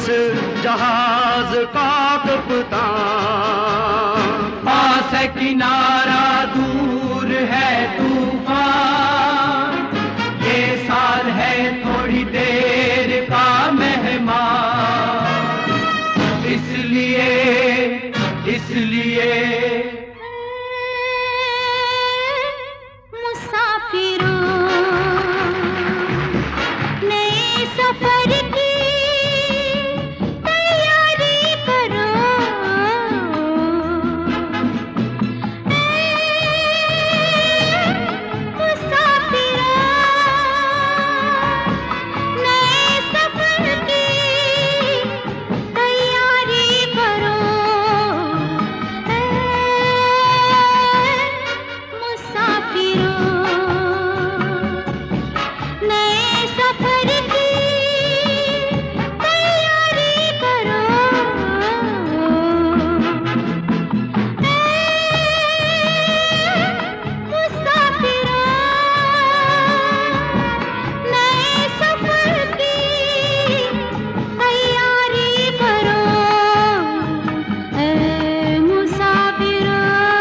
इस जहाज का कप्तान। पास है किनारा, दूर है तूफान, ये साल है थोड़ी देर का मेहमान। इसलिए मुसाफिरों, नए सफर की तैयारी करो। मुसाफिरों, नए सफर की तैयारी करो। मुसाफिरों, नए सफर की तैयारी करो। मुसाफिरों, नए सफर की तैयारी करो। मुसाफिरों।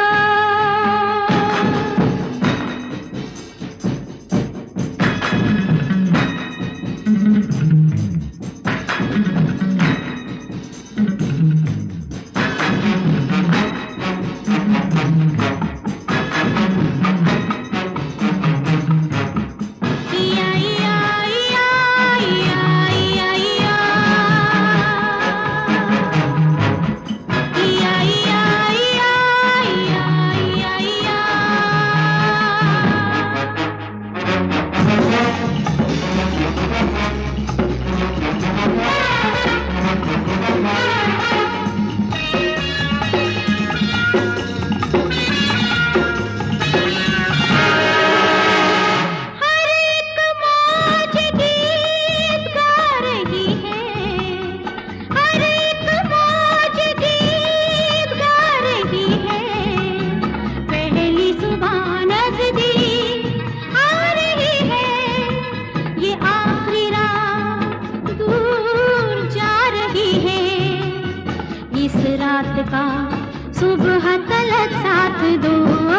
हर एक मौज गीत गा रही है, हर एक मौज गीत गा रही है। पहली सुबह नज़दीक आ रही है, ये आखिरी रात दूर जा रही है। इस रात का सुबह तलक साथ दो।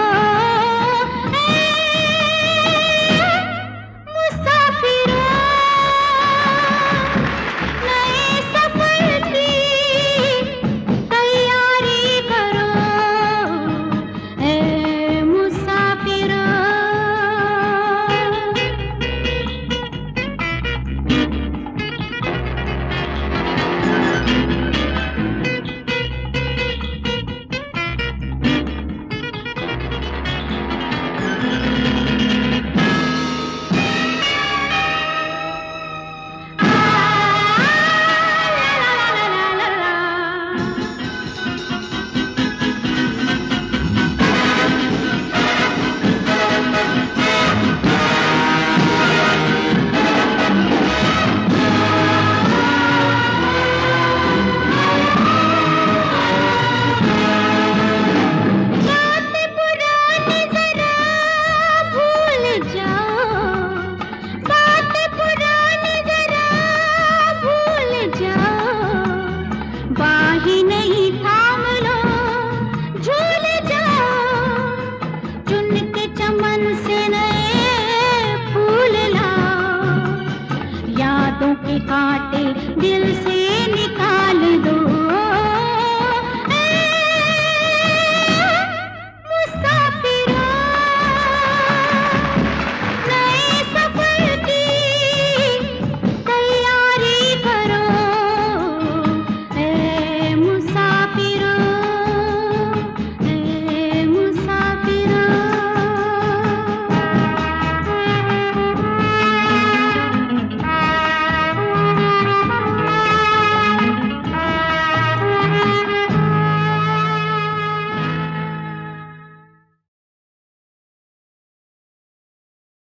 मुसाफिरों, नए सफर की तैयारी करो। मुसाफिरों। बातें पुरानी जरा भूल जाओ, बातें पुरानी जरा भूल जाओ। बाही नहीं थाम लो, झूल जाओ। चुन के चमन से नए फूल लाओ, यादों के कांटे दिल से